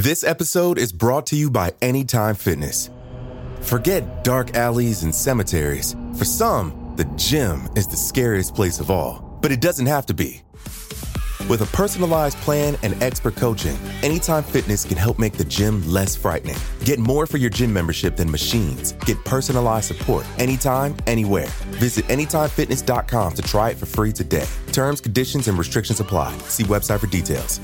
This episode is brought to you by Anytime Fitness. Forget dark alleys and cemeteries. For some, the gym is the scariest place of all, but it doesn't have to be. With a personalized plan and expert coaching, Anytime Fitness can help make the gym less frightening. Get more for your gym membership than machines. Get personalized support anytime, anywhere. Visit AnytimeFitness.com to try it for free today. Terms, conditions, and restrictions apply. See website for details.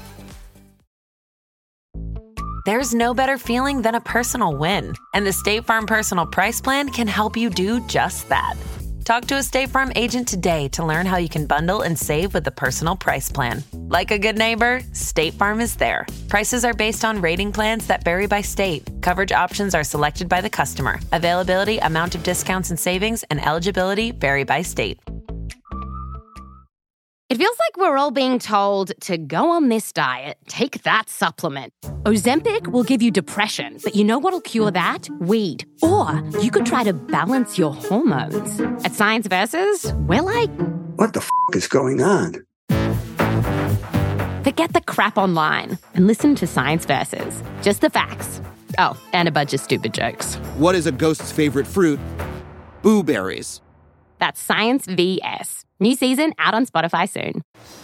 There's no better feeling than a personal win, and the State Farm Personal Price Plan can help you do just that. Talk to a State Farm agent today to learn how you can bundle and save with the Personal Price Plan. Like a good neighbor, State Farm is there. Prices are based on rating plans that vary by state. Coverage options are selected by the customer. Availability, amount of discounts and savings, and eligibility vary by state. It feels like we're all being told to go on this diet, take that supplement. Ozempic will give you depression, but you know what'll cure that? Weed. Or you could try to balance your hormones. At Science Versus, we're like, what the is going on? Forget the crap online and listen to Science Versus. Just the facts. Oh, and a bunch of stupid jokes. What is a ghost's favorite fruit? Blueberries. That's Science VS. New season out on Spotify soon.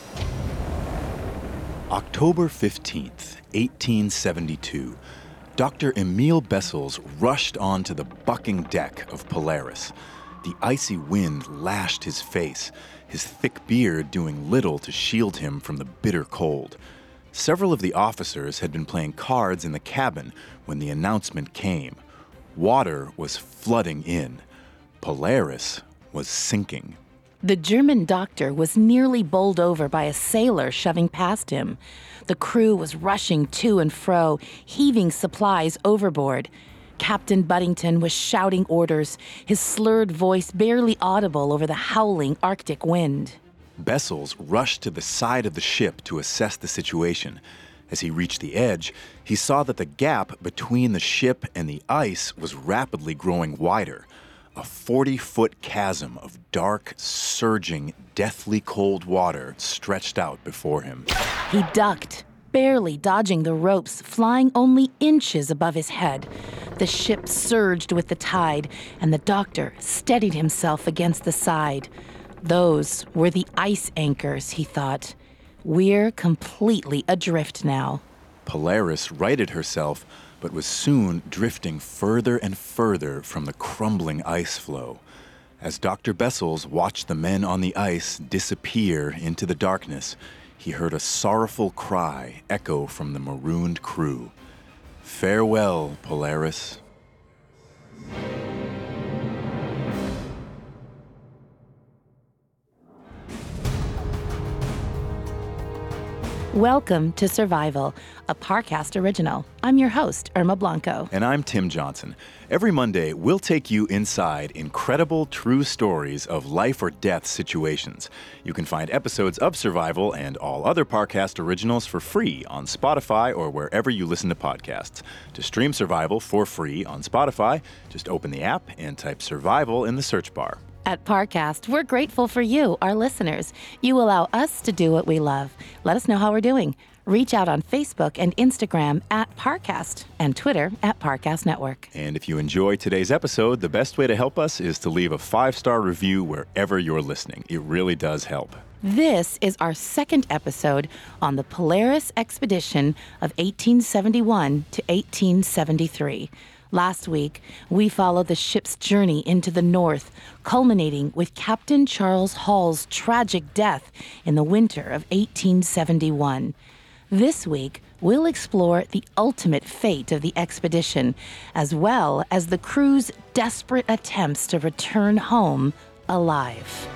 October 15th, 1872. Dr. Emil Bessels rushed onto the bucking deck of Polaris. The icy wind lashed his face, his thick beard doing little to shield him from the bitter cold. Several of the officers had been playing cards in the cabin when the announcement came. Water was flooding in. Polaris was sinking. The German doctor was nearly bowled over by a sailor shoving past him. The crew was rushing to and fro, heaving supplies overboard. Captain Buddington was shouting orders, his slurred voice barely audible over the howling Arctic wind. Bessels rushed to the side of the ship to assess the situation. As he reached the edge, he saw that the gap between the ship and the ice was rapidly growing wider. A 40-foot chasm of dark, surging, deathly cold water stretched out before him. He ducked, barely dodging the ropes flying only inches above his head. The ship surged with the tide, and the doctor steadied himself against the side. Those were the ice anchors, he thought. We're completely adrift now. Polaris righted herself, but was soon drifting further and further from the crumbling ice floe. As Dr. Bessels watched the men on the ice disappear into the darkness, he heard a sorrowful cry echo from the marooned crew. Farewell, Polaris. Welcome to Survival, a Parcast original. I'm your host, Irma Blanco. And I'm Tim Johnson. Every Monday, we'll take you inside incredible true stories of life or death situations. You can find episodes of Survival and all other Parcast originals for free on Spotify or wherever you listen to podcasts. To stream Survival for free on Spotify, just open the app and type Survival in the search bar. At Parcast, we're grateful for you, our listeners. You allow us to do what we love. Let us know how we're doing. Reach out on Facebook and Instagram at Parcast and Twitter at Parcast Network. And if you enjoy today's episode, the best way to help us is to leave a 5-star review wherever you're listening. It really does help. This is our second episode on the Polaris expedition of 1871 to 1873. Last week, we followed the ship's journey into the north, culminating with Captain Charles Hall's tragic death in the winter of 1871. This week, we'll explore the ultimate fate of the expedition, as well as the crew's desperate attempts to return home alive.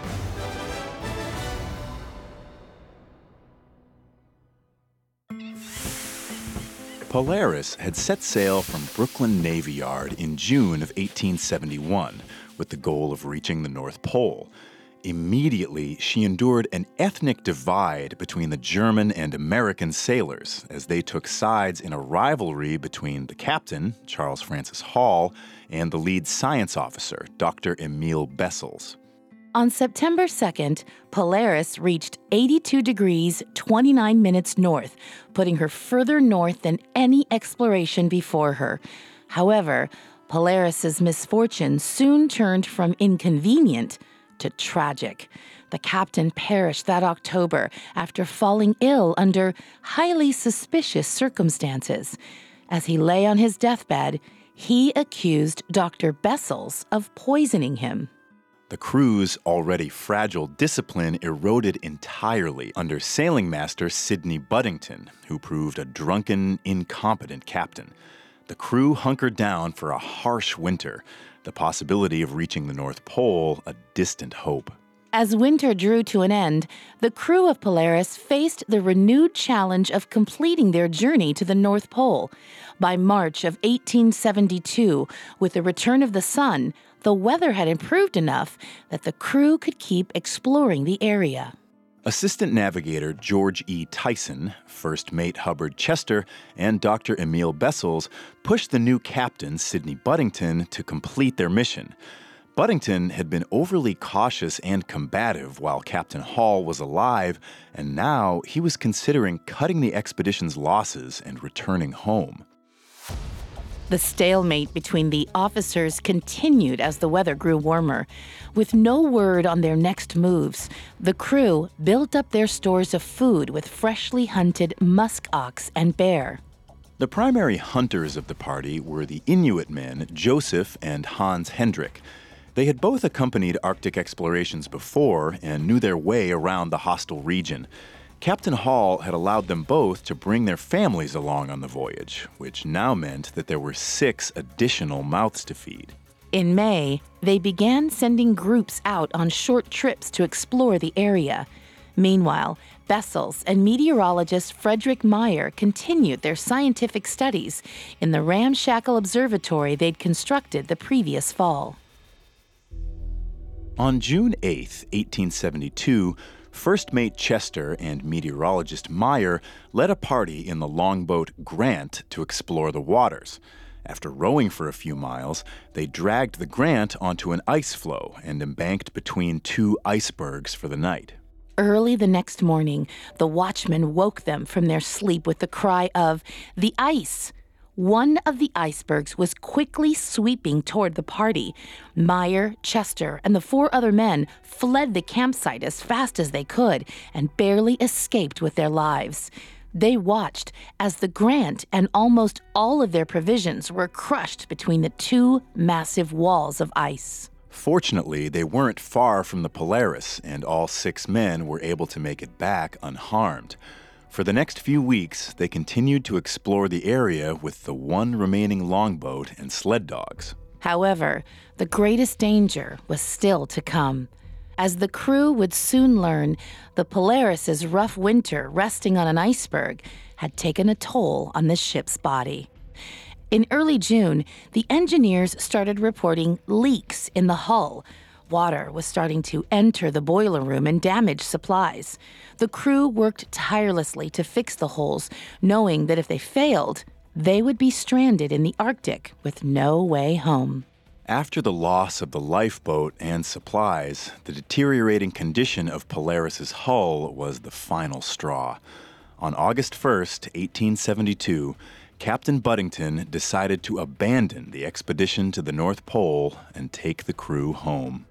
Polaris had set sail from Brooklyn Navy Yard in June of 1871 with the goal of reaching the North Pole. Immediately, she endured an ethnic divide between the German and American sailors as they took sides in a rivalry between the captain, Charles Francis Hall, and the lead science officer, Dr. Emil Bessels. On September 2nd, Polaris reached 82 degrees 29 minutes north, putting her further north than any exploration before her. However, Polaris's misfortune soon turned from inconvenient to tragic. The captain perished that October after falling ill under highly suspicious circumstances. As he lay on his deathbed, he accused Dr. Bessels of poisoning him. The crew's already fragile discipline eroded entirely under sailing master Sidney Buddington, who proved a drunken, incompetent captain. The crew hunkered down for a harsh winter, the possibility of reaching the North Pole a distant hope. As winter drew to an end, the crew of Polaris faced the renewed challenge of completing their journey to the North Pole. By March of 1872, with the return of the sun, the weather had improved enough that the crew could keep exploring the area. Assistant Navigator George E. Tyson, First Mate Hubbard Chester, and Dr. Emil Bessels pushed the new captain, Sidney Buddington, to complete their mission. Buddington had been overly cautious and combative while Captain Hall was alive, and now he was considering cutting the expedition's losses and returning home. The stalemate between the officers continued as the weather grew warmer. With no word on their next moves, the crew built up their stores of food with freshly hunted musk ox and bear. The primary hunters of the party were the Inuit men Joseph and Hans Hendrik. They had both accompanied Arctic explorations before and knew their way around the hostile region. Captain Hall had allowed them both to bring their families along on the voyage, which now meant that there were 6 additional mouths to feed. In May, they began sending groups out on short trips to explore the area. Meanwhile, Bessels and meteorologist Frederick Meyer continued their scientific studies in the ramshackle observatory they'd constructed the previous fall. On June 8, 1872, First Mate Chester and meteorologist Meyer led a party in the longboat Grant to explore the waters. After rowing for a few miles, they dragged the Grant onto an ice floe and embanked between 2 icebergs for the night. Early the next morning, the watchman woke them from their sleep with the cry of, "The ice!" One of the icebergs was quickly sweeping toward the party. Meyer, Chester, and the 4 other men fled the campsite as fast as they could and barely escaped with their lives. They watched as the Grant and almost all of their provisions were crushed between the 2 massive walls of ice. Fortunately, they weren't far from the Polaris, and all 6 men were able to make it back unharmed. For the next few weeks, they continued to explore the area with the 1 remaining longboat and sled dogs. However, the greatest danger was still to come. As the crew would soon learn, the Polaris's rough winter resting on an iceberg had taken a toll on the ship's body. In early June, the engineers started reporting leaks in the hull. Water was starting to enter the boiler room and damage supplies. The crew worked tirelessly to fix the holes, knowing that if they failed, they would be stranded in the Arctic with no way home. After the loss of the lifeboat and supplies, the deteriorating condition of Polaris's hull was the final straw. On August 1st, 1872, Captain Buddington decided to abandon the expedition to the North Pole and take the crew home.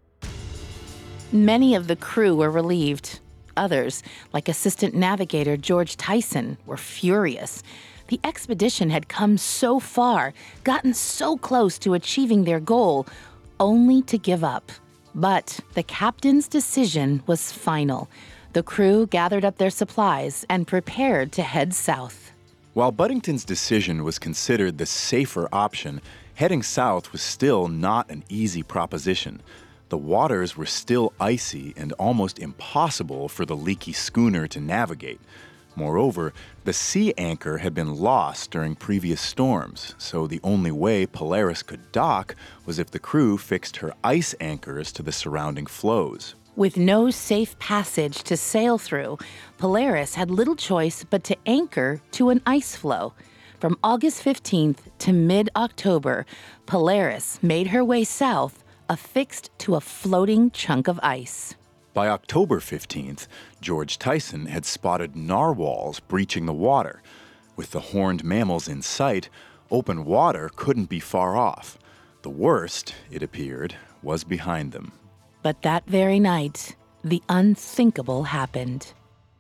Many of the crew were relieved. Others, like Assistant Navigator George Tyson, were furious. The expedition had come so far, gotten so close to achieving their goal, only to give up. But the captain's decision was final. The crew gathered up their supplies and prepared to head south. While Buddington's decision was considered the safer option, heading south was still not an easy proposition. The waters were still icy and almost impossible for the leaky schooner to navigate. Moreover, the sea anchor had been lost during previous storms, so the only way Polaris could dock was if the crew fixed her ice anchors to the surrounding floes. With no safe passage to sail through, Polaris had little choice but to anchor to an ice floe. From August 15th to mid-October, Polaris made her way south affixed to a floating chunk of ice. By October 15th, George Tyson had spotted narwhals breaching the water. With the horned mammals in sight, open water couldn't be far off. The worst, it appeared, was behind them. But that very night, the unthinkable happened.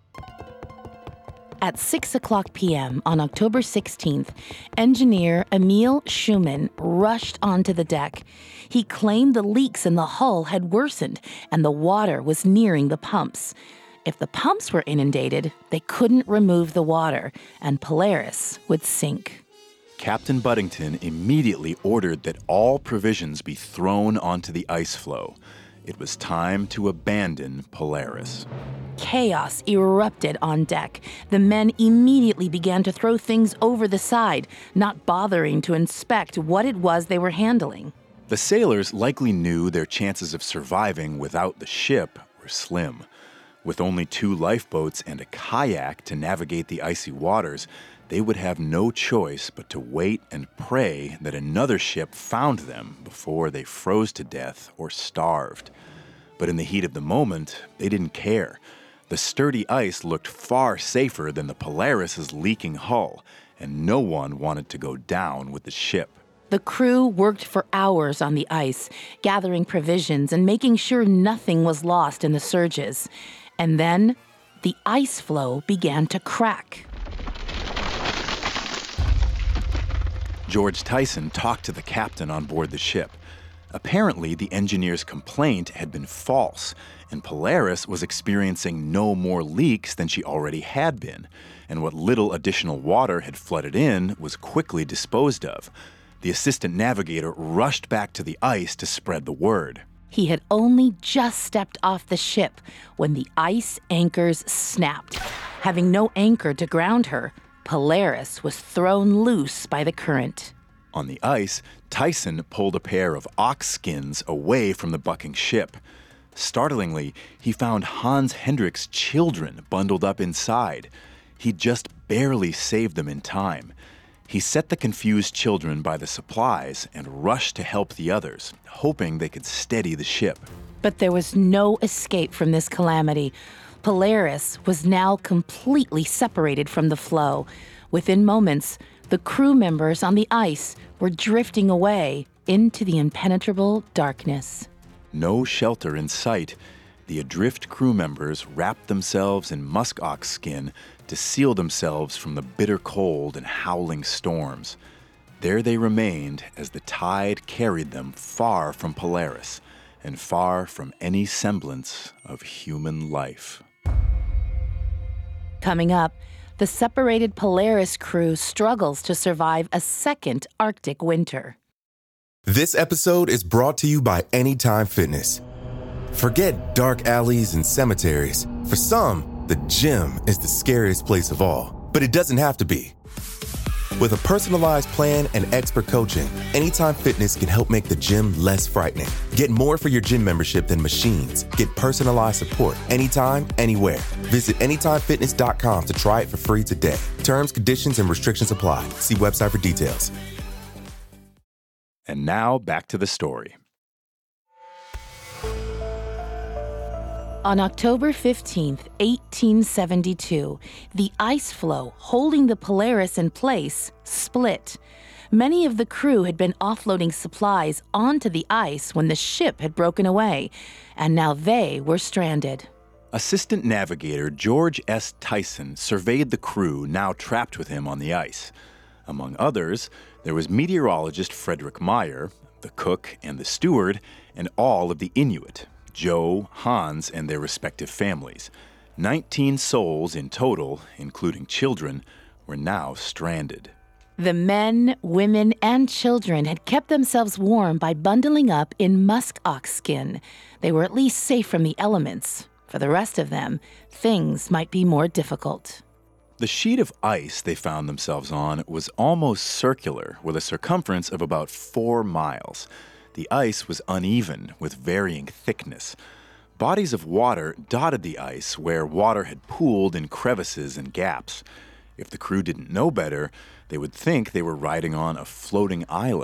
At 6:00 p.m. on October 16th, engineer Emil Schumann rushed onto the deck. He claimed the leaks in the hull had worsened and the water was nearing the pumps. If the pumps were inundated, they couldn't remove the water, and Polaris would sink. Captain Buddington immediately ordered that all provisions be thrown onto the ice floe. It was time to abandon Polaris. Chaos erupted on deck. The men immediately began to throw things over the side, not bothering to inspect what it was they were handling. The sailors likely knew their chances of surviving without the ship were slim. With only 2 lifeboats and a kayak to navigate the icy waters, they would have no choice but to wait and pray that another ship found them before they froze to death or starved. But in the heat of the moment, they didn't care. The sturdy ice looked far safer than the Polaris's leaking hull, and no one wanted to go down with the ship. The crew worked for hours on the ice, gathering provisions and making sure nothing was lost in the surges. And then, the ice floe began to crack. George Tyson talked to the captain on board the ship. Apparently, the engineer's complaint had been false, and Polaris was experiencing no more leaks than she already had been, and what little additional water had flooded in was quickly disposed of. The assistant navigator rushed back to the ice to spread the word. He had only just stepped off the ship when the ice anchors snapped. Having no anchor to ground her, Polaris was thrown loose by the current. On the ice, Tyson pulled a pair of ox skins away from the bucking ship. Startlingly, he found Hans Hendrik's children bundled up inside. He'd just barely saved them in time. He set the confused children by the supplies and rushed to help the others, hoping they could steady the ship. But there was no escape from this calamity. Polaris was now completely separated from the floe. Within moments, the crew members on the ice were drifting away into the impenetrable darkness. No shelter in sight. The adrift crew members wrapped themselves in muskox skin to seal themselves from the bitter cold and howling storms. There they remained as the tide carried them far from Polaris and far from any semblance of human life. Coming up, the separated Polaris crew struggles to survive a second Arctic winter. This episode is brought to you by Anytime Fitness. Forget dark alleys and cemeteries. For some, the gym is the scariest place of all, but it doesn't have to be. With a personalized plan and expert coaching, Anytime Fitness can help make the gym less frightening. Get more for your gym membership than machines. Get personalized support anytime, anywhere. Visit AnytimeFitness.com to try it for free today. Terms, conditions, and restrictions apply. See website for details. And now back to the story. On October 15th, 1872, the ice floe holding the Polaris in place split. Many of the crew had been offloading supplies onto the ice when the ship had broken away, and now they were stranded. Assistant navigator George S. Tyson surveyed the crew now trapped with him on the ice. Among others, there was meteorologist Frederick Meyer, the cook and the steward, and all of the Inuit, Joe, Hans, and their respective families. 19 souls in total, including children, were now stranded. The men, women, and children had kept themselves warm by bundling up in musk ox skin. They were at least safe from the elements. For the rest of them, things might be more difficult. The sheet of ice they found themselves on was almost circular, with a circumference of about 4 miles. The ice was uneven, with varying thickness. Bodies of water dotted the ice where water had pooled in crevices and gaps. If the crew didn't know better, they would think they were riding on a floating island.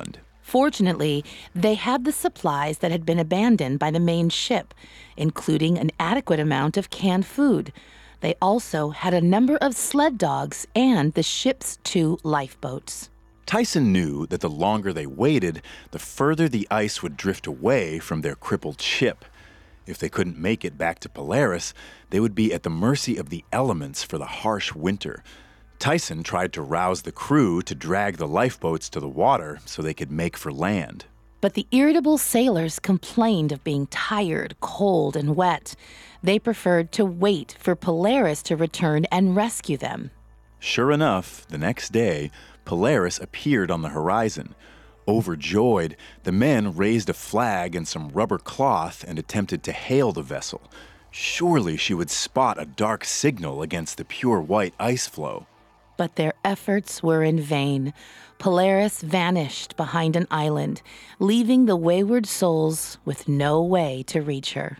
Fortunately, they had the supplies that had been abandoned by the main ship, including an adequate amount of canned food. They also had a number of sled dogs and the ship's 2 lifeboats. Tyson knew that the longer they waited, the further the ice would drift away from their crippled ship. If they couldn't make it back to Polaris, they would be at the mercy of the elements for the harsh winter. Tyson tried to rouse the crew to drag the lifeboats to the water so they could make for land. But the irritable sailors complained of being tired, cold, and wet. They preferred to wait for Polaris to return and rescue them. Sure enough, the next day, Polaris appeared on the horizon. Overjoyed, the men raised a flag and some rubber cloth and attempted to hail the vessel. Surely she would spot a dark signal against the pure white ice floe. But their efforts were in vain. Polaris vanished behind an island, leaving the wayward souls with no way to reach her.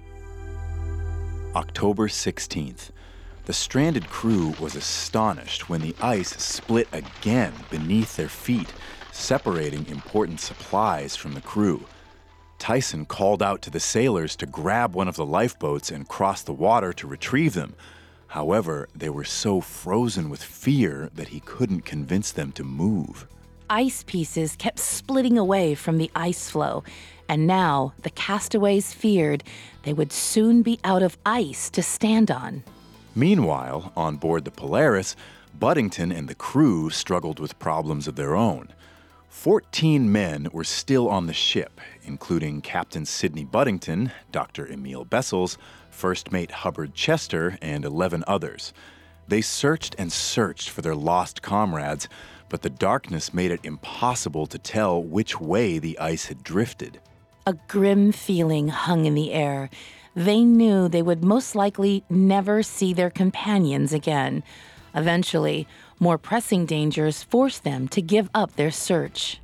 October 16th. The stranded crew was astonished when the ice split again beneath their feet, separating important supplies from the crew. Tyson called out to the sailors to grab one of the lifeboats and cross the water to retrieve them. However, they were so frozen with fear that he couldn't convince them to move. Ice pieces kept splitting away from the ice floe, and now the castaways feared they would soon be out of ice to stand on. Meanwhile, on board the Polaris, Buddington and the crew struggled with problems of their own. 14 men were still on the ship, including Captain Sidney Buddington, Dr. Emil Bessels, First Mate Hubbard Chester, and 11 others. They searched and searched for their lost comrades, but the darkness made it impossible to tell which way the ice had drifted. A grim feeling hung in the air. They knew they would most likely never see their companions again. Eventually, more pressing dangers forced them to give up their search.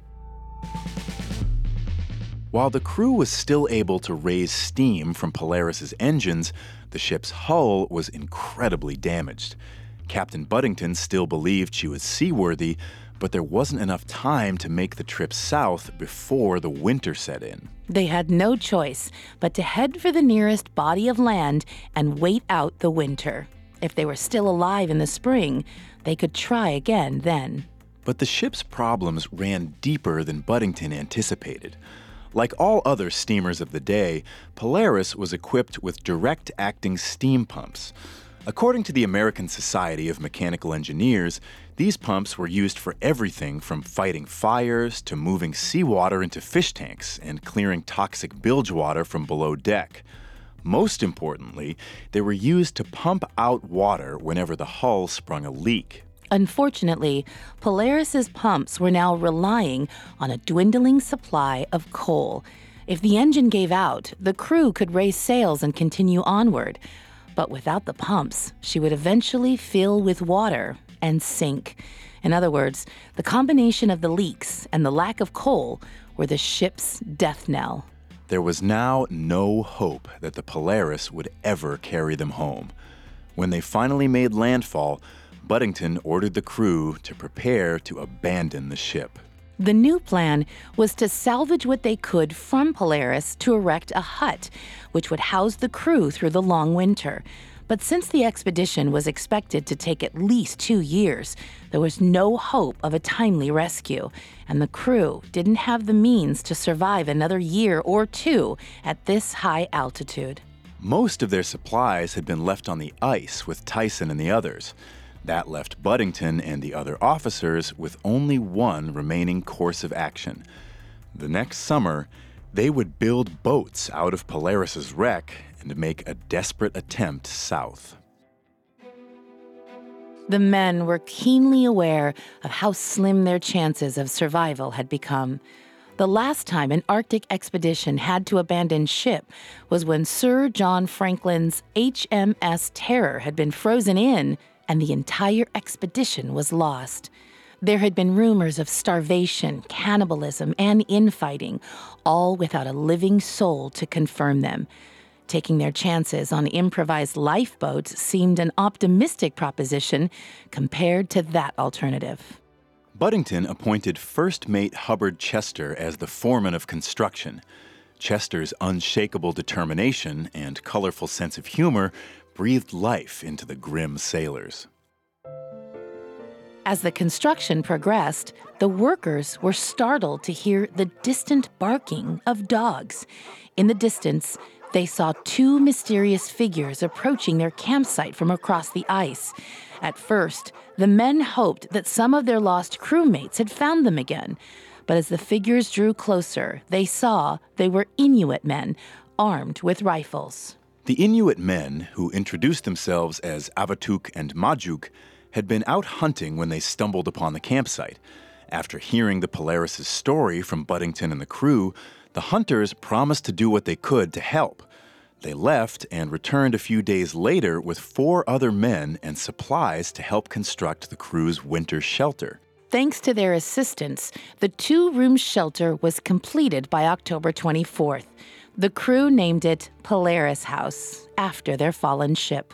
While the crew was still able to raise steam from Polaris's engines, the ship's hull was incredibly damaged. Captain Buddington still believed she was seaworthy, but there wasn't enough time to make the trip south before the winter set in. They had no choice but to head for the nearest body of land and wait out the winter. If they were still alive in the spring, they could try again then. But the ship's problems ran deeper than Buddington anticipated. Like all other steamers of the day, Polaris was equipped with direct-acting steam pumps. According to the American Society of Mechanical Engineers, these pumps were used for everything from fighting fires to moving seawater into fish tanks and clearing toxic bilge water from below deck. Most importantly, they were used to pump out water whenever the hull sprung a leak. Unfortunately, Polaris's pumps were now relying on a dwindling supply of coal. If the engine gave out, the crew could raise sails and continue onward. But without the pumps, she would eventually fill with water and sink. In other words, the combination of the leaks and the lack of coal were the ship's death knell. There was now no hope that the Polaris would ever carry them home. When they finally made landfall, Buddington ordered the crew to prepare to abandon the ship. The new plan was to salvage what they could from Polaris to erect a hut, which would house the crew through the long winter. But since the expedition was expected to take at least 2 years, there was no hope of a timely rescue, and the crew didn't have the means to survive another year or two at this high altitude. Most of their supplies had been left on the ice with Tyson and the others. That left Buddington and the other officers with only one remaining course of action. The next summer, they would build boats out of Polaris's wreck and make a desperate attempt south. The men were keenly aware of how slim their chances of survival had become. The last time an Arctic expedition had to abandon ship was when Sir John Franklin's HMS Terror had been frozen in and the entire expedition was lost. There had been rumors of starvation, cannibalism, and infighting, all without a living soul to confirm them. Taking their chances on improvised lifeboats seemed an optimistic proposition compared to that alternative. Buddington appointed First Mate Hubbard Chester as the foreman of construction. Chester's unshakable determination and colorful sense of humor breathed life into the grim sailors. As the construction progressed, the workers were startled to hear the distant barking of dogs. In the distance, they saw two mysterious figures approaching their campsite from across the ice. At first, the men hoped that some of their lost crewmates had found them again. But as the figures drew closer, they saw they were Inuit men, armed with rifles. The Inuit men, who introduced themselves as Avatuk and Majuk, had been out hunting when they stumbled upon the campsite. After hearing the Polaris' story from Buddington and the crew, the hunters promised to do what they could to help. They left and returned a few days later with 4 other men and supplies to help construct the crew's winter shelter. Thanks to their assistance, the 2-room shelter was completed by October 24th. The crew named it Polaris House, after their fallen ship.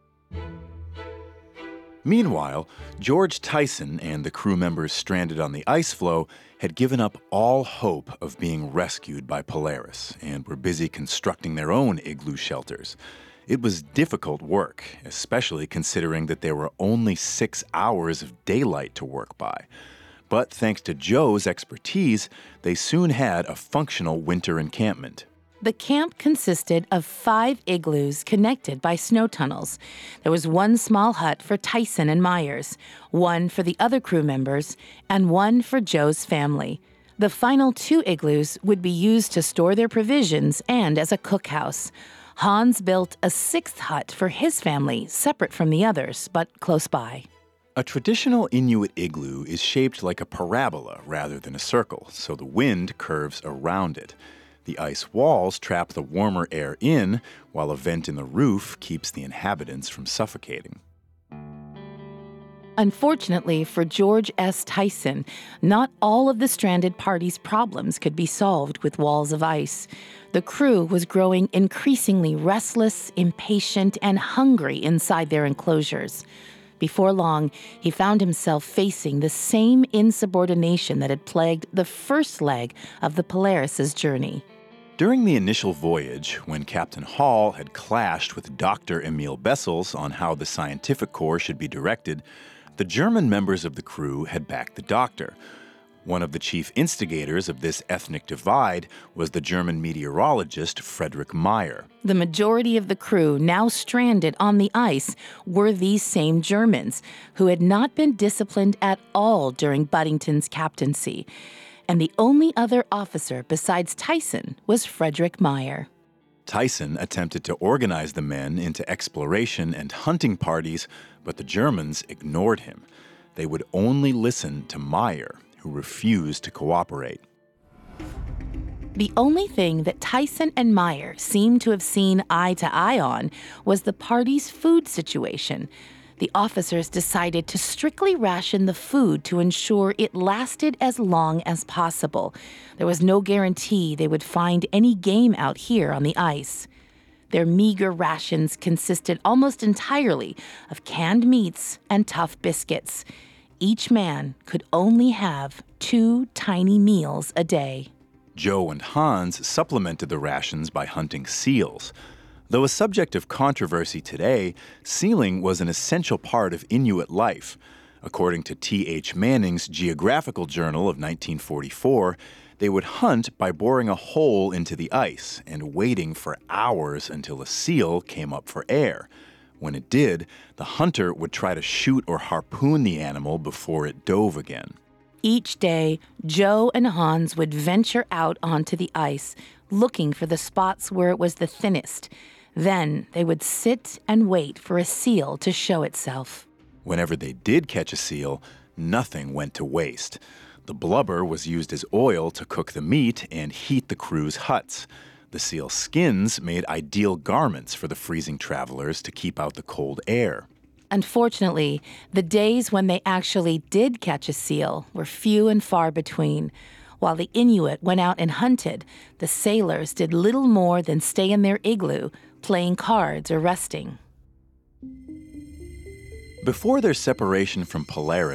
Meanwhile, George Tyson and the crew members stranded on the ice floe had given up all hope of being rescued by Polaris and were busy constructing their own igloo shelters. It was difficult work, especially considering that there were only 6 hours of daylight to work by. But thanks to Joe's expertise, they soon had a functional winter encampment. The camp consisted of 5 igloos connected by snow tunnels. There was 1 small hut for Tyson and Myers, 1 for the other crew members, and 1 for Joe's family. The final 2 igloos would be used to store their provisions and as a cookhouse. Hans built a 6th hut for his family, separate from the others, but close by. A traditional Inuit igloo is shaped like a parabola rather than a circle, so the wind curves around it. The ice walls trap the warmer air in, while a vent in the roof keeps the inhabitants from suffocating. Unfortunately for George S. Tyson, not all of the stranded party's problems could be solved with walls of ice. The crew was growing increasingly restless, impatient, and hungry inside their enclosures. Before long, he found himself facing the same insubordination that had plagued the first leg of the Polaris' journey. During the initial voyage, when Captain Hall had clashed with Dr. Emil Bessels on how the scientific corps should be directed, the German members of the crew had backed the doctor. One of the chief instigators of this ethnic divide was the German meteorologist Friedrich Meyer. The majority of the crew now stranded on the ice were these same Germans, who had not been disciplined at all during Buddington's captaincy. And the only other officer besides Tyson was Friedrich Meyer. Tyson attempted to organize the men into exploration and hunting parties, but the Germans ignored him. They would only listen to Meyer, who refused to cooperate. The only thing that Tyson and Meyer seemed to have seen eye to eye on was the party's food situation. The officers decided to strictly ration the food to ensure it lasted as long as possible. There was no guarantee they would find any game out here on the ice. Their meager rations consisted almost entirely of canned meats and tough biscuits. Each man could only have 2 tiny meals a day. Joe and Hans supplemented the rations by hunting seals. Though a subject of controversy today, sealing was an essential part of Inuit life. According to T.H. Manning's Geographical Journal of 1944, they would hunt by boring a hole into the ice and waiting for hours until a seal came up for air. When it did, the hunter would try to shoot or harpoon the animal before it dove again. Each day, Joe and Hans would venture out onto the ice, looking for the spots where it was the thinnest. Then they would sit and wait for a seal to show itself. Whenever they did catch a seal, nothing went to waste. The blubber was used as oil to cook the meat and heat the crew's huts. The seal skins made ideal garments for the freezing travelers to keep out the cold air. Unfortunately, the days when they actually did catch a seal were few and far between. While the Inuit went out and hunted, the sailors did little more than stay in their igloo, playing cards or resting. Before their separation from Polaris,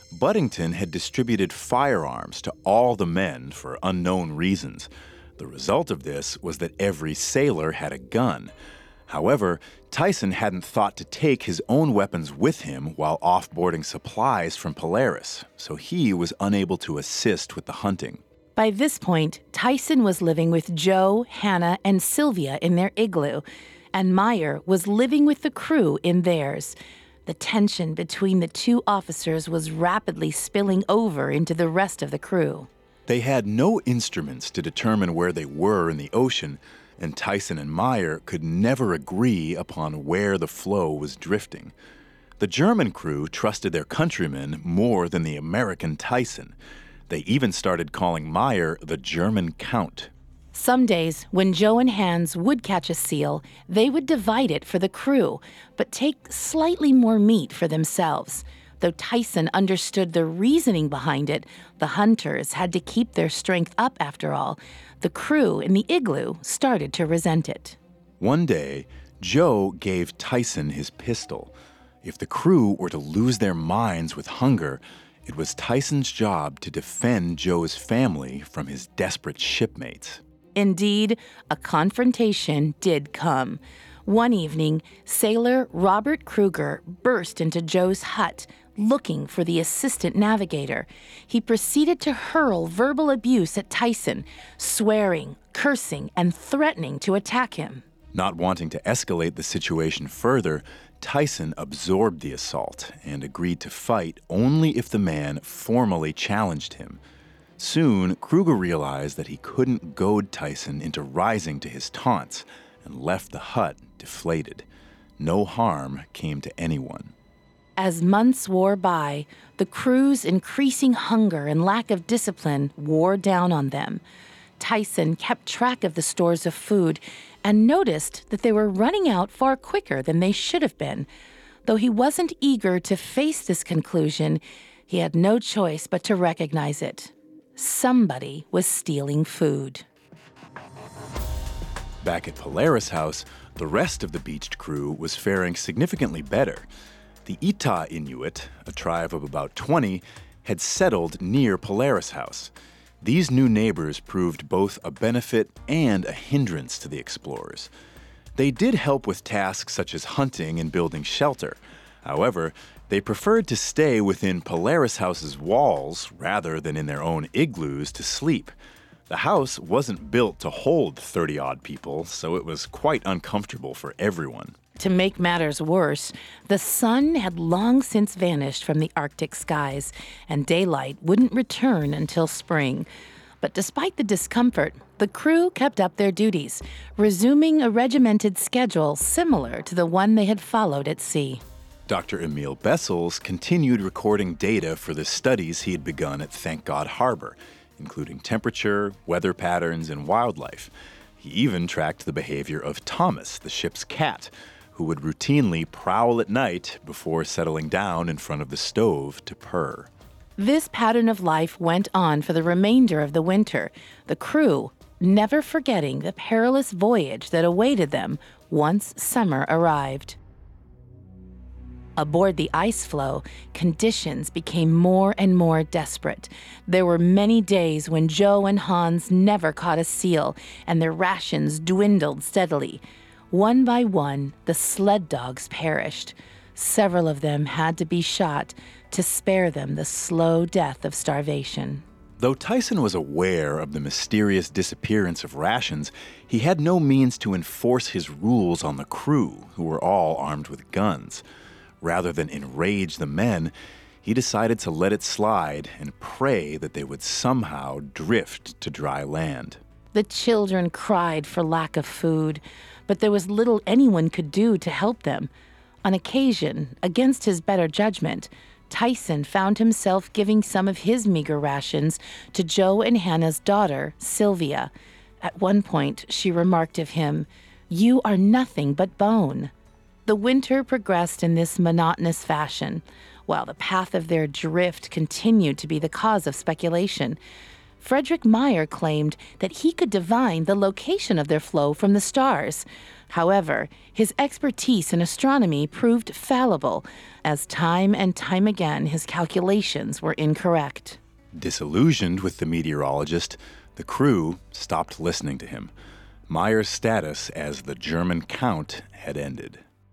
Buddington had distributed firearms to all the men for unknown reasons. The result of this was that every sailor had a gun. However, Tyson hadn't thought to take his own weapons with him while offboarding supplies from Polaris, so he was unable to assist with the hunting. By this point, Tyson was living with Joe, Hannah, and Sylvia in their igloo, and Meyer was living with the crew in theirs. The tension between the two officers was rapidly spilling over into the rest of the crew. They had no instruments to determine where they were in the ocean, and Tyson and Meyer could never agree upon where the floe was drifting. The German crew trusted their countrymen more than the American Tyson. They even started calling Meyer the German Count. Some days, when Joe and Hans would catch a seal, they would divide it for the crew, but take slightly more meat for themselves. Though Tyson understood the reasoning behind it, the hunters had to keep their strength up after all. The crew in the igloo started to resent it. One day, Joe gave Tyson his pistol. If the crew were to lose their minds with hunger, it was Tyson's job to defend Joe's family from his desperate shipmates. Indeed, a confrontation did come. One evening, sailor Robert Kruger burst into Joe's hut, looking for the assistant navigator. He proceeded to hurl verbal abuse at Tyson, swearing, cursing, and threatening to attack him. Not wanting to escalate the situation further, Tyson absorbed the assault and agreed to fight only if the man formally challenged him. Soon, Kruger realized that he couldn't goad Tyson into rising to his taunts and left the hut deflated. No harm came to anyone. As months wore by, the crew's increasing hunger and lack of discipline wore down on them. Tyson kept track of the stores of food and noticed that they were running out far quicker than they should have been. Though he wasn't eager to face this conclusion, he had no choice but to recognize it. Somebody was stealing food. Back at Polaris House, the rest of the beached crew was faring significantly better. The Ita Inuit, a tribe of about 20, had settled near Polaris House. These new neighbors proved both a benefit and a hindrance to the explorers. They did help with tasks such as hunting and building shelter. However, they preferred to stay within Polaris House's walls rather than in their own igloos to sleep. The house wasn't built to hold 30-odd people, so it was quite uncomfortable for everyone. To make matters worse, the sun had long since vanished from the Arctic skies, and daylight wouldn't return until spring. But despite the discomfort, the crew kept up their duties, resuming a regimented schedule similar to the one they had followed at sea. Dr. Emil Bessels continued recording data for the studies he had begun at Thank God Harbor, including temperature, weather patterns, and wildlife. He even tracked the behavior of Thomas, the ship's cat, who would routinely prowl at night before settling down in front of the stove to purr. This pattern of life went on for the remainder of the winter, the crew never forgetting the perilous voyage that awaited them once summer arrived. Aboard the ice floe, conditions became more and more desperate. There were many days when Joe and Hans never caught a seal, and their rations dwindled steadily. One by one, the sled dogs perished. Several of them had to be shot to spare them the slow death of starvation. Though Tyson was aware of the mysterious disappearance of rations, he had no means to enforce his rules on the crew, who were all armed with guns. Rather than enrage the men, he decided to let it slide and pray that they would somehow drift to dry land. The children cried for lack of food, but there was little anyone could do to help them. On occasion, against his better judgment, Tyson found himself giving some of his meager rations to Joe and Hannah's daughter, Sylvia. At one point, she remarked of him, "You are nothing but bone." The winter progressed in this monotonous fashion, while the path of their drift continued to be the cause of speculation. Frederick Meyer claimed that he could divine the location of their floe from the stars. However, his expertise in astronomy proved fallible, as time and time again his calculations were incorrect. Disillusioned with the meteorologist, the crew stopped listening to him. Meyer's status as the German Count had ended.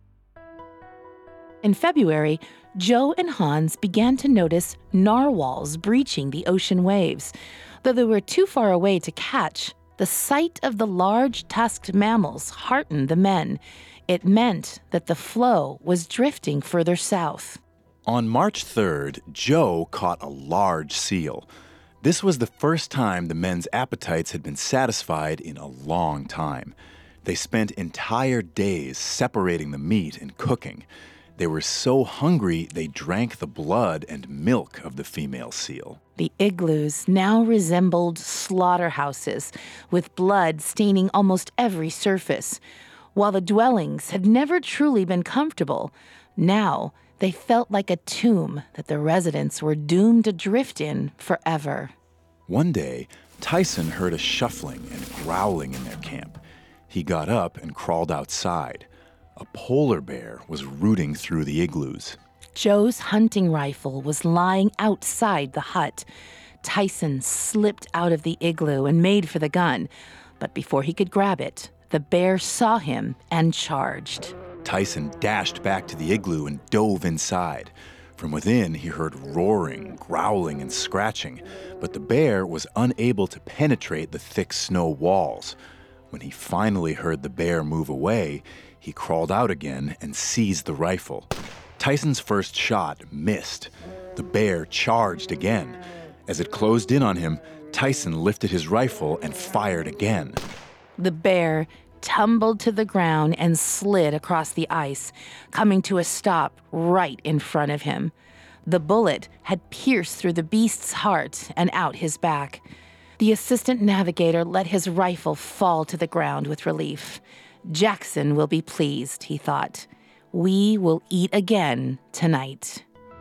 In February, Joe and Hans began to notice narwhals breaching the ocean waves. Though they were too far away to catch, the sight of the large tusked mammals heartened the men. It meant that the floe was drifting further south. On March 3rd, Joe caught a large seal. This was the first time the men's appetites had been satisfied in a long time. They spent entire days separating the meat and cooking. They were so hungry they drank the blood and milk of the female seal. The igloos now resembled slaughterhouses, with blood staining almost every surface. While the dwellings had never truly been comfortable, now they felt like a tomb that the residents were doomed to drift in forever. One day, Tyson heard a shuffling and growling in their camp. He got up and crawled outside. A polar bear was rooting through the igloos. Joe's hunting rifle was lying outside the hut. Tyson slipped out of the igloo and made for the gun. But before he could grab it, the bear saw him and charged. Tyson dashed back to the igloo and dove inside. From within, he heard roaring, growling, and scratching, but the bear was unable to penetrate the thick snow walls. When he finally heard the bear move away, he crawled out again and seized the rifle. Tyson's first shot missed. The bear charged again. As it closed in on him, Tyson lifted his rifle and fired again. The bear tumbled to the ground and slid across the ice, coming to a stop right in front of him. The bullet had pierced through the beast's heart and out his back. The assistant navigator let his rifle fall to the ground with relief. Jackson will be pleased, he thought. We will eat again tonight.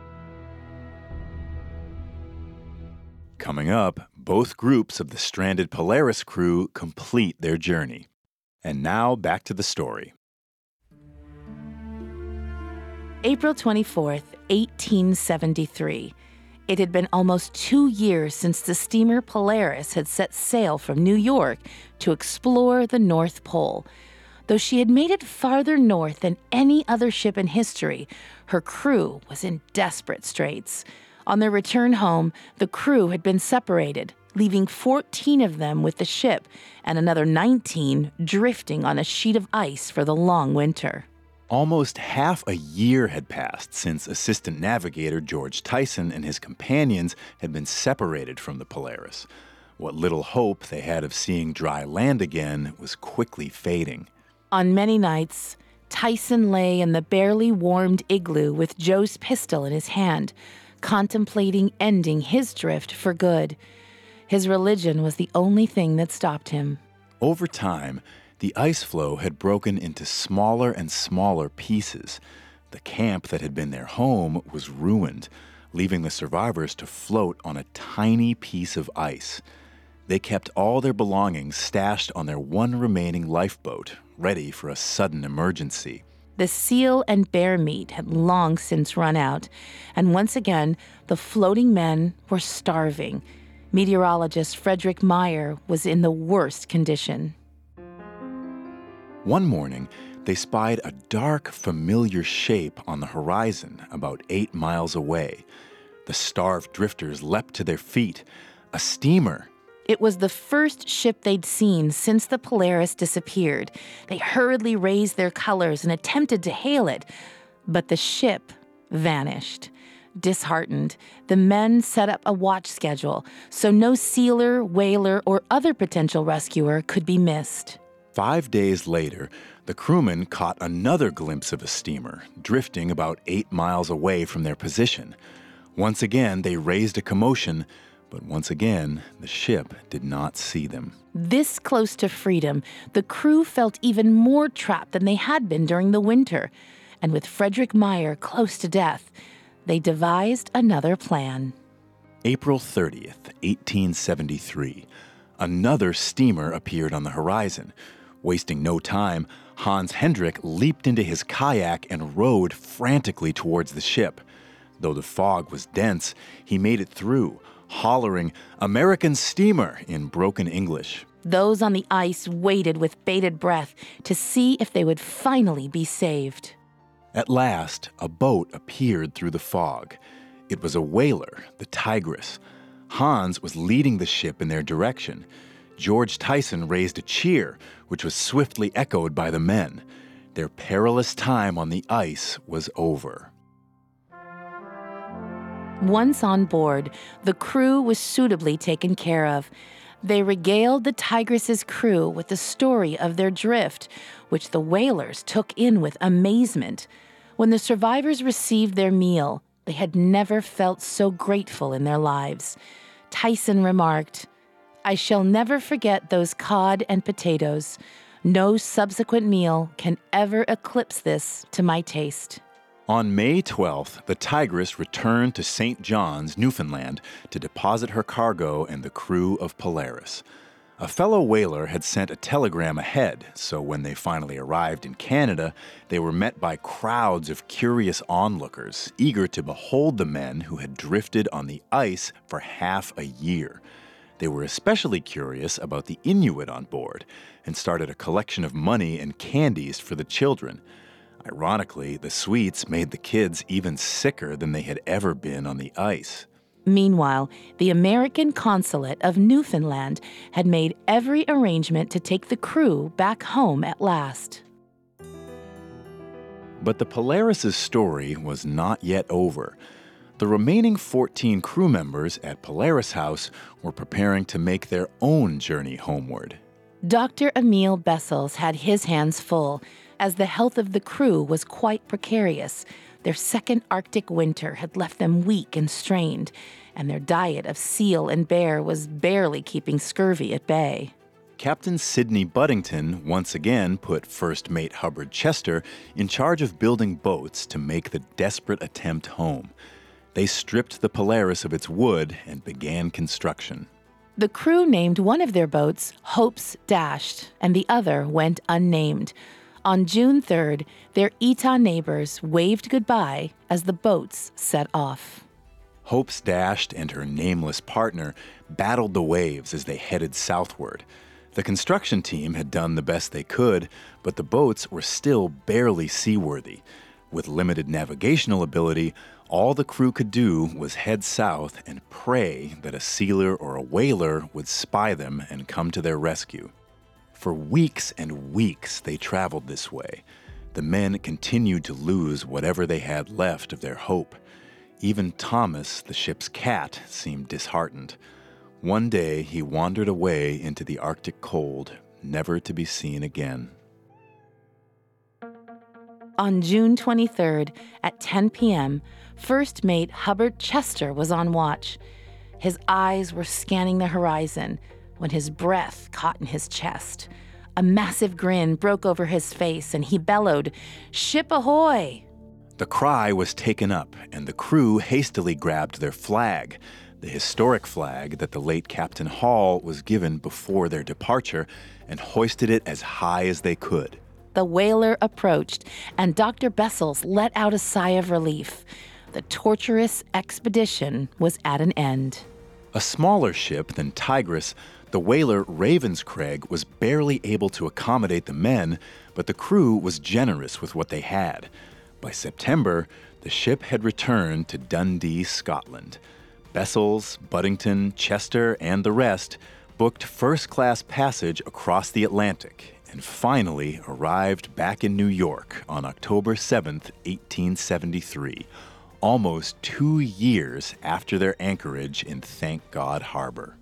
Coming up, both groups of the stranded Polaris crew complete their journey. And now back to the story. April 24th, 1873. It had been almost 2 years since the steamer Polaris had set sail from New York to explore the North Pole. Though she had made it farther north than any other ship in history, her crew was in desperate straits. On their return home, the crew had been separated, leaving 14 of them with the ship and another 19 drifting on a sheet of ice for the long winter. Almost half a year had passed since Assistant Navigator George Tyson and his companions had been separated from the Polaris. What little hope they had of seeing dry land again was quickly fading. On many nights, Tyson lay in the barely warmed igloo with Joe's pistol in his hand, contemplating ending his drift for good. His religion was the only thing that stopped him. Over time, the ice floe had broken into smaller and smaller pieces. The camp that had been their home was ruined, leaving the survivors to float on a tiny piece of ice. They kept all their belongings stashed on their one remaining lifeboat, ready for a sudden emergency. The seal and bear meat had long since run out, and once again, the floating men were starving. Meteorologist Frederick Meyer was in the worst condition. One morning, they spied a dark, familiar shape on the horizon about 8 miles away. The starved drifters leapt to their feet. A steamer. It was the first ship they'd seen since the Polaris disappeared. They hurriedly raised their colors and attempted to hail it, but the ship vanished. Disheartened, the men set up a watch schedule so no sealer, whaler, or other potential rescuer could be missed. 5 days later, the crewmen caught another glimpse of a steamer, drifting about 8 miles away from their position. Once again, they raised a commotion, but once again, the ship did not see them. This close to freedom, the crew felt even more trapped than they had been during the winter. And with Frederick Meyer close to death, they devised another plan. April 30th, 1873. Another steamer appeared on the horizon. Wasting no time, Hans Hendrik leaped into his kayak and rowed frantically towards the ship. Though the fog was dense, he made it through, hollering, "American steamer," in broken English. Those on the ice waited with bated breath to see if they would finally be saved. At last, a boat appeared through the fog. It was a whaler, the Tigris. Hans was leading the ship in their direction. George Tyson raised a cheer, which was swiftly echoed by the men. Their perilous time on the ice was over. Once on board, the crew was suitably taken care of. They regaled the Tigris's crew with the story of their drift, which the whalers took in with amazement. When the survivors received their meal, they had never felt so grateful in their lives. Tyson remarked, "I shall never forget those cod and potatoes. No subsequent meal can ever eclipse this to my taste." On May 12th, the Tigris returned to St. John's, Newfoundland, to deposit her cargo and the crew of Polaris. A fellow whaler had sent a telegram ahead, so when they finally arrived in Canada, they were met by crowds of curious onlookers, eager to behold the men who had drifted on the ice for half a year. They were especially curious about the Inuit on board and started a collection of money and candies for the children. Ironically, the sweets made the kids even sicker than they had ever been on the ice. Meanwhile, the American consulate of Newfoundland had made every arrangement to take the crew back home at last. But the Polaris' story was not yet over. The remaining 14 crew members at Polaris House were preparing to make their own journey homeward. Dr. Emil Bessels had his hands full, as the health of the crew was quite precarious. Their second Arctic winter had left them weak and strained, and their diet of seal and bear was barely keeping scurvy at bay. Captain Sidney Buddington once again put First Mate Hubbard Chester in charge of building boats to make the desperate attempt home. They stripped the Polaris of its wood and began construction. The crew named one of their boats Hope's Dashed, and the other went unnamed. On June 3rd, their Etah neighbors waved goodbye as the boats set off. Hope's Dashed and her nameless partner battled the waves as they headed southward. The construction team had done the best they could, but the boats were still barely seaworthy. With limited navigational ability, all the crew could do was head south and pray that a sealer or a whaler would spy them and come to their rescue. For weeks and weeks they traveled this way. The men continued to lose whatever they had left of their hope. Even Thomas, the ship's cat, seemed disheartened. One day he wandered away into the Arctic cold, never to be seen again. On June 23rd at 10 p.m., First Mate Hubbard Chester was on watch. His eyes were scanning the horizon when his breath caught in his chest. A massive grin broke over his face, and he bellowed, "Ship ahoy!" The cry was taken up, and the crew hastily grabbed their flag, the historic flag that the late Captain Hall was given before their departure, and hoisted it as high as they could. The whaler approached, and Dr. Bessels let out a sigh of relief. The torturous expedition was at an end. A smaller ship than Tigris, the whaler Ravenscraig was barely able to accommodate the men, but the crew was generous with what they had. By September, the ship had returned to Dundee, Scotland. Bessels, Buddington, Chester, and the rest booked first-class passage across the Atlantic and finally arrived back in New York on October 7th, 1873, almost 2 years after their anchorage in Thank God Harbor.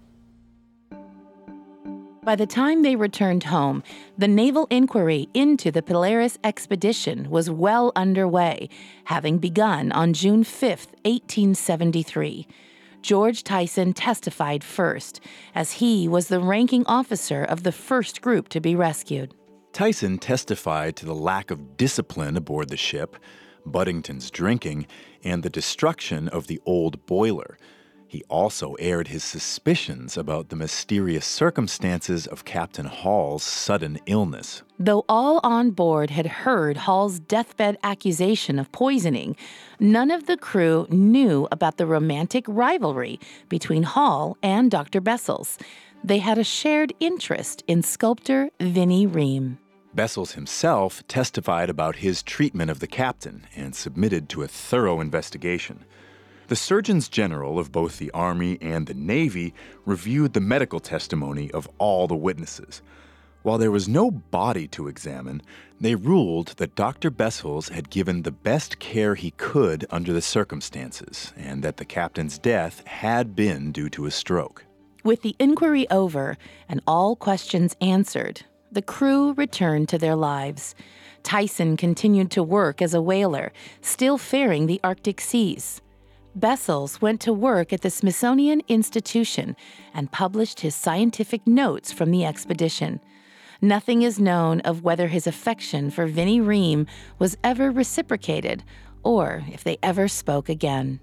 By the time they returned home, the naval inquiry into the Polaris expedition was well underway, having begun on June 5, 1873. George Tyson testified first, as he was the ranking officer of the first group to be rescued. Tyson testified to the lack of discipline aboard the ship, Buddington's drinking, and the destruction of the old boiler. He also aired his suspicions about the mysterious circumstances of Captain Hall's sudden illness. Though all on board had heard Hall's deathbed accusation of poisoning, none of the crew knew about the romantic rivalry between Hall and Dr. Bessels. They had a shared interest in sculptor Vinnie Ream. Bessels himself testified about his treatment of the captain and submitted to a thorough investigation. The surgeons general of both the Army and the Navy reviewed the medical testimony of all the witnesses. While there was no body to examine, they ruled that Dr. Bessels had given the best care he could under the circumstances, and that the captain's death had been due to a stroke. With the inquiry over and all questions answered, the crew returned to their lives. Tyson continued to work as a whaler, still faring the Arctic seas. Bessels went to work at the Smithsonian Institution and published his scientific notes from the expedition. Nothing is known of whether his affection for Vinnie Ream was ever reciprocated or if they ever spoke again.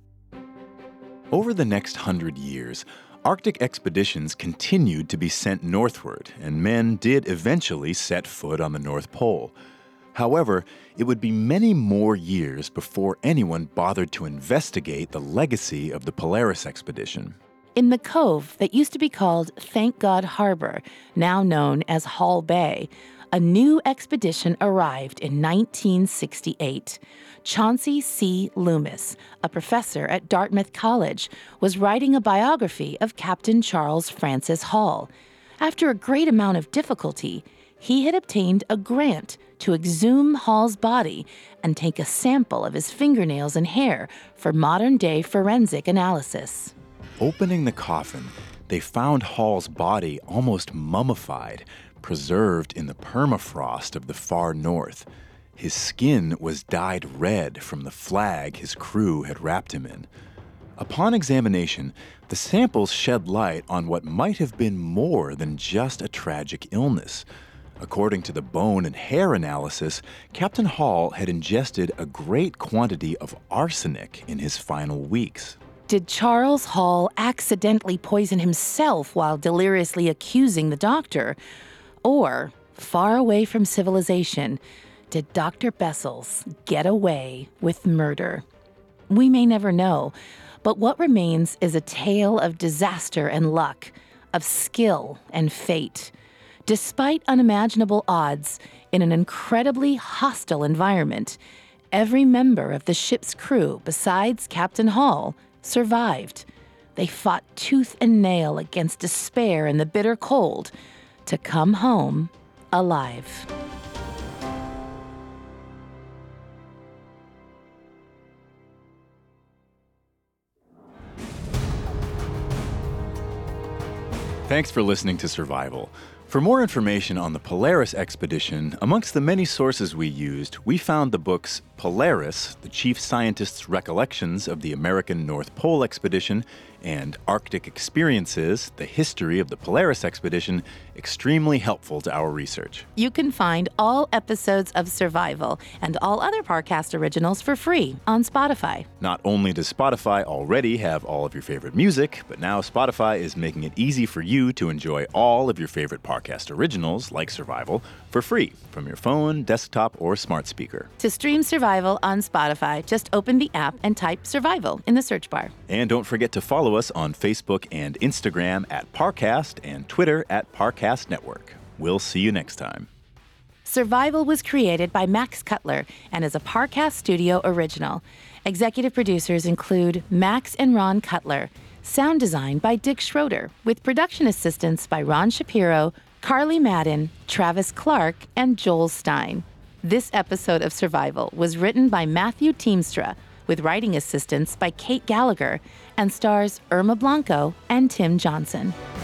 Over the next 100 years, Arctic expeditions continued to be sent northward, and men did eventually set foot on the North Pole. However, it would be many more years before anyone bothered to investigate the legacy of the Polaris expedition. In the cove that used to be called Thank God Harbor, now known as Hall Bay, a new expedition arrived in 1968. Chauncey C. Loomis, a professor at Dartmouth College, was writing a biography of Captain Charles Francis Hall. After a great amount of difficulty, he had obtained a grant to exhume Hall's body and take a sample of his fingernails and hair for modern-day forensic analysis. Opening the coffin, they found Hall's body almost mummified, preserved in the permafrost of the far north. His skin was dyed red from the flag his crew had wrapped him in. Upon examination, the samples shed light on what might have been more than just a tragic illness. According to the bone and hair analysis, Captain Hall had ingested a great quantity of arsenic in his final weeks. Did Charles Hall accidentally poison himself while deliriously accusing the doctor? Or, far away from civilization, did Dr. Bessels get away with murder? We may never know, but what remains is a tale of disaster and luck, of skill and fate. Despite unimaginable odds, in an incredibly hostile environment, every member of the ship's crew, besides Captain Hall, survived. They fought tooth and nail against despair and the bitter cold to come home alive. Thanks for listening to Survival. For more information on the Polaris expedition, amongst the many sources we used, we found the books Polaris, the Chief Scientist's Recollections of the American North Pole Expedition, and Arctic Experiences, the History of the Polaris Expedition, extremely helpful to our research. You can find all episodes of Survival and all other Parcast originals for free on Spotify. Not only does Spotify already have all of your favorite music, but now Spotify is making it easy for you to enjoy all of your favorite Parcast originals, like Survival, for free from your phone, desktop, or smart speaker. To stream Survival on Spotify, just open the app and type Survival in the search bar. And don't forget to follow us on Facebook and Instagram at Parcast and Twitter at Parcast Network. We'll see you next time. Survival was created by Max Cutler and is a Parcast Studio original. Executive producers include Max and Ron Cutler. Sound design by Dick Schroeder, with production assistance by Ron Shapiro, Carly Madden, Travis Clark, and Joel Stein. This episode of Survival was written by Matthew Teamstra, with writing assistance by Kate Gallagher, and stars Irma Blanco and Tim Johnson.